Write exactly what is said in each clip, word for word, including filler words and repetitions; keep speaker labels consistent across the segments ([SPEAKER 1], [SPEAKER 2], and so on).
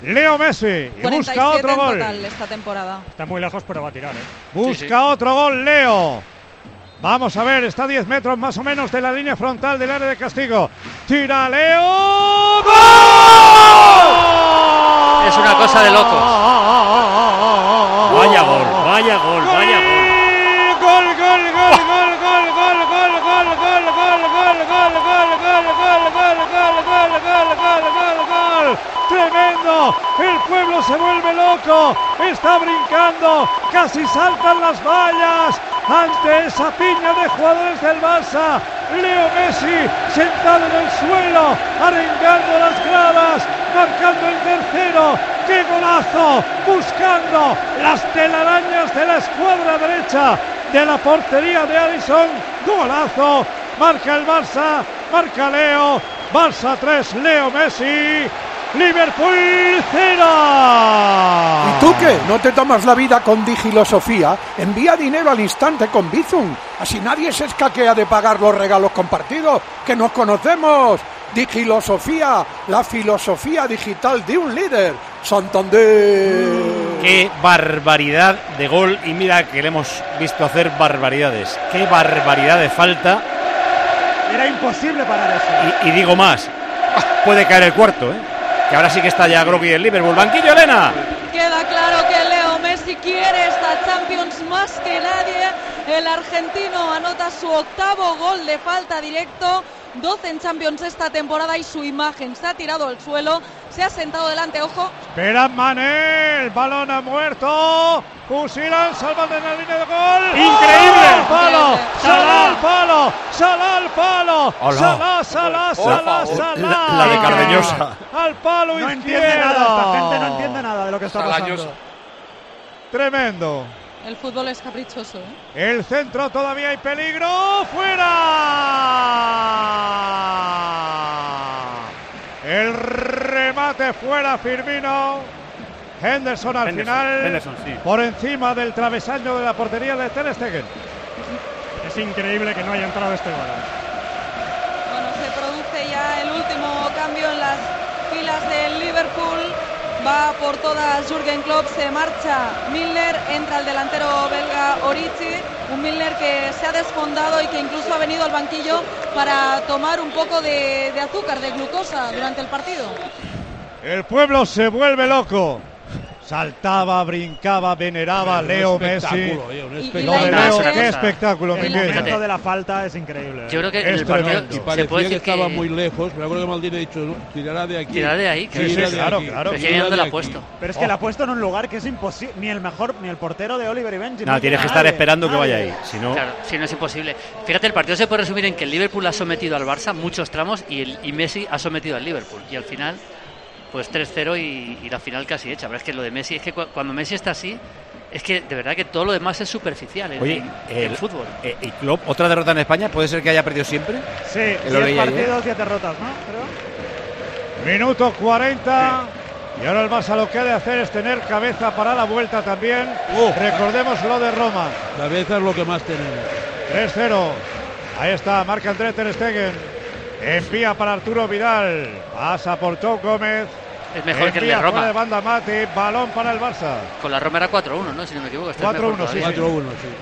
[SPEAKER 1] Leo Messi y busca otro gol.
[SPEAKER 2] Total esta temporada.
[SPEAKER 3] Está muy lejos, pero va a tirar, ¿eh?
[SPEAKER 1] Busca sí, sí. otro gol Leo. Vamos a ver, está a diez metros más o menos de la línea frontal del área de castigo. Tira Leo. ¡Gol!
[SPEAKER 4] Es una cosa de locos.
[SPEAKER 3] Vaya gol, vaya gol, vaya gol.
[SPEAKER 1] Gol, gol, gol, gol, gol, gol, gol, gol, gol, gol, gol, gol, gol, gol, gol, gol, gol, gol, gol, gol. Tremendo, el pueblo se vuelve loco, está brincando, casi saltan las vallas ante esa piña de jugadores del Barça. Leo Messi sentado en el suelo, arengando las gradas, marcando el tercero. ¡Qué golazo! Buscando las telarañas de la escuadra derecha de la portería de Alisson. ¡Golazo! Marca el Barça, marca Leo. Barça tres, Leo Messi. Liverpool cero.
[SPEAKER 5] ¿Y tú qué? ¿No te tomas la vida con Digilosofía? Envía dinero al instante con Bizum. Así nadie se escaquea de pagar los regalos compartidos. ¡Que nos conocemos! Digilosofía, la filosofía digital de un líder. Santander.
[SPEAKER 3] ¡Qué barbaridad de gol! Y mira que le hemos visto hacer barbaridades. ¡Qué barbaridad de falta!
[SPEAKER 6] Era imposible parar eso.
[SPEAKER 3] Y, y digo más, puede caer el cuarto, ¿eh? Que ahora sí que está ya groggy el Liverpool. ¡Banquillo, Elena!
[SPEAKER 2] Queda claro que Leo Messi quiere esta Champions más que nadie. El argentino anota su octavo gol de falta directo. doce en Champions esta temporada y su imagen se ha tirado al suelo. Se ha sentado delante, ojo.
[SPEAKER 1] Espera Mané, el balón ha muerto. Fusilan, salvan de la línea de gol.
[SPEAKER 3] ¡Increíble!
[SPEAKER 1] ¡Al palo! ¡Salah al palo! ¡Salah al palo! ¡Salah, Salah, Salah, Salah!
[SPEAKER 3] La de Cardeñosa.
[SPEAKER 1] Al palo
[SPEAKER 6] no
[SPEAKER 1] izquierdo.
[SPEAKER 6] Entiende nada, esta gente no entiende nada de lo que está pasando.
[SPEAKER 1] Tremendo.
[SPEAKER 2] El fútbol es caprichoso, ¿eh?
[SPEAKER 1] El centro, todavía hay peligro. ¡Fuera! El remate fuera, Firmino. Henderson al
[SPEAKER 3] Henderson,
[SPEAKER 1] final.
[SPEAKER 3] Henderson, sí.
[SPEAKER 1] Por encima del travesaño de la portería de Ter Stegen.
[SPEAKER 3] Es increíble que no haya entrado este gol.
[SPEAKER 2] Bueno, se produce ya el último cambio en las filas del Liverpool. Va por todas Jürgen Klopp, se marcha Milner, entra el delantero belga Origi, un Milner que se ha desfondado y que incluso ha venido al banquillo para tomar un poco de, de azúcar, de glucosa durante el partido.
[SPEAKER 1] El pueblo se vuelve loco. Saltaba, brincaba, veneraba a Leo Messi.
[SPEAKER 6] Eh, un
[SPEAKER 1] Lo de Leo, qué espectáculo,
[SPEAKER 6] el
[SPEAKER 1] Miguel.
[SPEAKER 6] momento de la falta es increíble.
[SPEAKER 4] Yo creo que
[SPEAKER 1] Es
[SPEAKER 4] en el partido
[SPEAKER 1] tremendo.
[SPEAKER 7] Y
[SPEAKER 4] se
[SPEAKER 7] parecía
[SPEAKER 4] puede
[SPEAKER 7] que
[SPEAKER 4] decir
[SPEAKER 7] estaba
[SPEAKER 4] que
[SPEAKER 7] muy lejos, pero creo que Maldini ha dicho, no, tirará de aquí.
[SPEAKER 4] tirará de ahí.
[SPEAKER 1] Sí, sí,
[SPEAKER 7] Tira de
[SPEAKER 1] claro,
[SPEAKER 7] aquí.
[SPEAKER 1] claro.
[SPEAKER 4] Pero es que
[SPEAKER 7] Tira
[SPEAKER 4] ¿dónde
[SPEAKER 7] de
[SPEAKER 4] la ha
[SPEAKER 7] aquí.
[SPEAKER 4] puesto?
[SPEAKER 6] Pero es que la ha puesto en un lugar que es imposible. Ni el mejor, ni el portero de Oliver y Benji.
[SPEAKER 3] No, tienes que estar esperando que vaya ahí. Si no,
[SPEAKER 4] Claro, si no es imposible. Fíjate, el partido se puede resumir en que el Liverpool ha sometido al Barça muchos tramos y, el, y Messi ha sometido al Liverpool. Y al final, pues tres cero y, y la final casi hecha. Pero es que lo de Messi, es que cu cuando Messi está así, es que de verdad que todo lo demás es superficial en,
[SPEAKER 3] oye,
[SPEAKER 4] en,
[SPEAKER 3] el,
[SPEAKER 4] en fútbol.
[SPEAKER 3] Eh, ¿Y Klopp, otra derrota en España? ¿Puede ser que haya perdido siempre?
[SPEAKER 6] Sí,
[SPEAKER 3] lo
[SPEAKER 6] diez
[SPEAKER 3] leí
[SPEAKER 6] partidos,
[SPEAKER 3] ayer.
[SPEAKER 6] diez derrotas, ¿no? Creo.
[SPEAKER 1] Minuto cuarenta. Sí. Y ahora el Barça lo que ha de hacer es tener cabeza para la vuelta también.
[SPEAKER 7] Uh.
[SPEAKER 1] Recordemos lo de Roma.
[SPEAKER 7] Cabeza es lo que más tenemos.
[SPEAKER 1] tres cero. Ahí está, marca André Ter Stegen. Envía para Arturo Vidal. Pasa por Joe Gómez.
[SPEAKER 4] Es mejor que el de
[SPEAKER 1] Envía fuera
[SPEAKER 4] Roma.
[SPEAKER 1] de banda Mati. Balón para el Barça.
[SPEAKER 4] Con la Roma era cuatro uno, ¿no? Si no me equivoco. Este
[SPEAKER 1] cuatro uno,
[SPEAKER 4] es mejor
[SPEAKER 1] sí.
[SPEAKER 4] todavía.
[SPEAKER 7] cuatro uno, sí.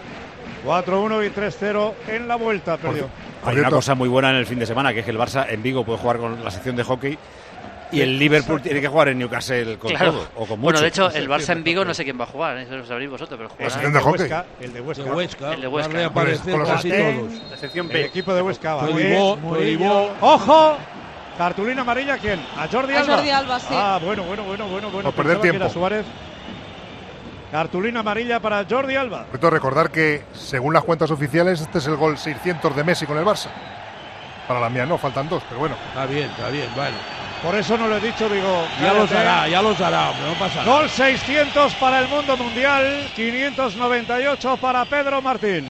[SPEAKER 1] cuatro uno y tres cero en la vuelta. Perdió.
[SPEAKER 3] Hay una cosa muy buena en el fin de semana, que es que el Barça en Vigo puede jugar con la sección de hockey y el Liverpool tiene que jugar en Newcastle con
[SPEAKER 4] Claro.
[SPEAKER 3] todo, o con mucho.
[SPEAKER 4] Bueno, de hecho, el Barça en Vigo no sé quién va a jugar, ¿eh? Eso lo sabréis vosotros, pero
[SPEAKER 1] La
[SPEAKER 4] jugará
[SPEAKER 1] sección
[SPEAKER 8] de
[SPEAKER 1] de
[SPEAKER 8] hockey.
[SPEAKER 1] Huesca. El de Huesca.
[SPEAKER 7] De Huesca.
[SPEAKER 4] El de Huesca.
[SPEAKER 7] Va a reaparecer
[SPEAKER 8] Con los
[SPEAKER 7] casi
[SPEAKER 8] Astén.
[SPEAKER 7] todos.
[SPEAKER 3] La sección
[SPEAKER 1] El
[SPEAKER 3] B.
[SPEAKER 1] equipo de Huesca. va.
[SPEAKER 7] Tolibó,
[SPEAKER 1] Murillo.
[SPEAKER 7] Tolibó.
[SPEAKER 1] ¡Ojo! Cartulina amarilla, ¿quién? ¿A Jordi
[SPEAKER 2] A
[SPEAKER 1] Alba?
[SPEAKER 2] Jordi Alba, sí.
[SPEAKER 1] Ah, bueno, bueno, bueno, bueno. bueno.
[SPEAKER 8] Por perder
[SPEAKER 1] Pensaba que era
[SPEAKER 8] tiempo.
[SPEAKER 1] Suárez. Cartulina amarilla para Jordi Alba.
[SPEAKER 8] Repito, recordar que, según las cuentas oficiales, este es el gol seiscientos de Messi con el Barça. Para la mía no, faltan dos, pero bueno.
[SPEAKER 7] Está bien, está bien, bueno.
[SPEAKER 1] Por eso no lo he dicho, digo.
[SPEAKER 7] Ya los
[SPEAKER 1] cállate.
[SPEAKER 7] hará, ya los hará, hombre, no pasa nada.
[SPEAKER 1] Gol seiscientos para el mundo mundial, quinientos noventa y ocho para Pedro Martín.